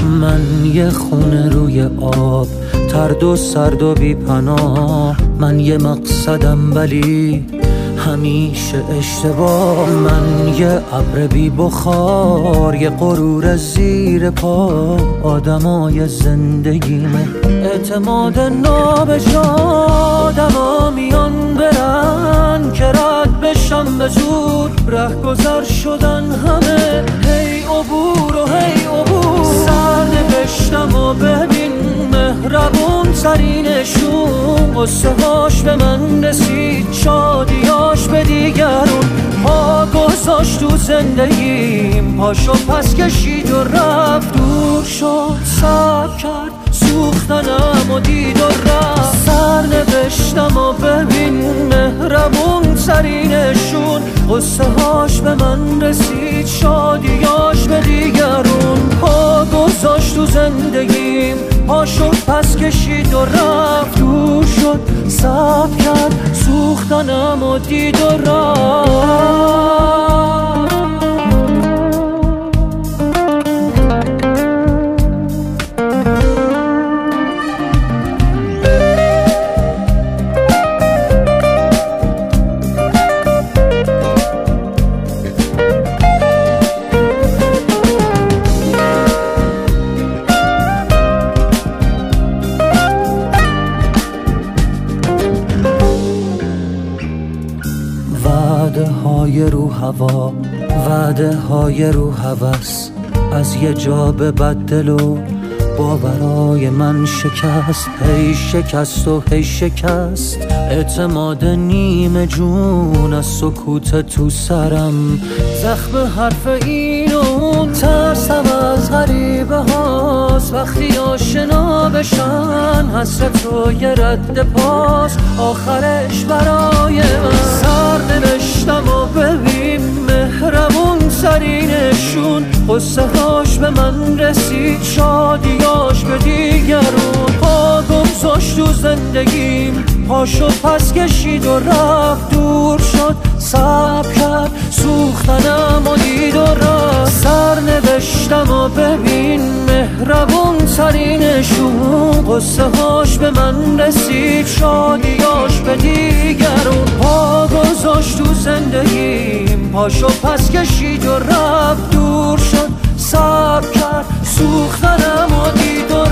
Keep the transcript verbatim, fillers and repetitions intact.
من یه خونه روی آب، ترد و سرد و بی پناه. من یه مقصدم ولی همیشه اشتباه. من یه ابر بی بخار، یه غرور زیر پا. آدمای زندگیمه اعتماد نابجا. آدما میان برن که رد بشم به زور. ره گذر شدن همه، هی عبور و هی عبور. سر نوشتم و ببین مهربون ترینشون. قصه هاش به من رسید، شادیاش به دیگرون. پا گذاشت تو زندگیم، پاشو پس کشید و رفت. دور شد صبر کرد، سوختنم و دید و رفت. سر نوشتم و ببین مهربون ترینشون. قصه هاش به من رسید، شادیاش به دیگرون. پا گذاشت تو زندگیم، پاشو پس کشید و رفت. دور شد صبر کرد، سوختنم و دید و رفت. وعده های رو هوا، وعده های رو هوس. از یه جا به بدل و باورای من شکست. هی شکست و هی شکست. اعتماد نیمه جون از سکوت تو سرم. زخم حرف این و اون، ترسم از غریبه هاست. وقتی آشنا بشن حسرت و یه رد پاس. آخرش برای من سر نوشتم و ببین مهربون ترینشون. قصه هاش به من رسید، شادیاش به دیگرون. پا گذاشت تو زندگیم، پاشو پس کشید و رفت. دور شد صبر کرد، سوختنم و دید و رفت. سر نوشتم و ببین مهربون ترینشون. قصه هاش به من رسید، شادیاش به دیگرون. پا گذاشت تو زندگیم، پاشو پس کشید و رفت. دور شد صبر کرد، سوختنم و دید و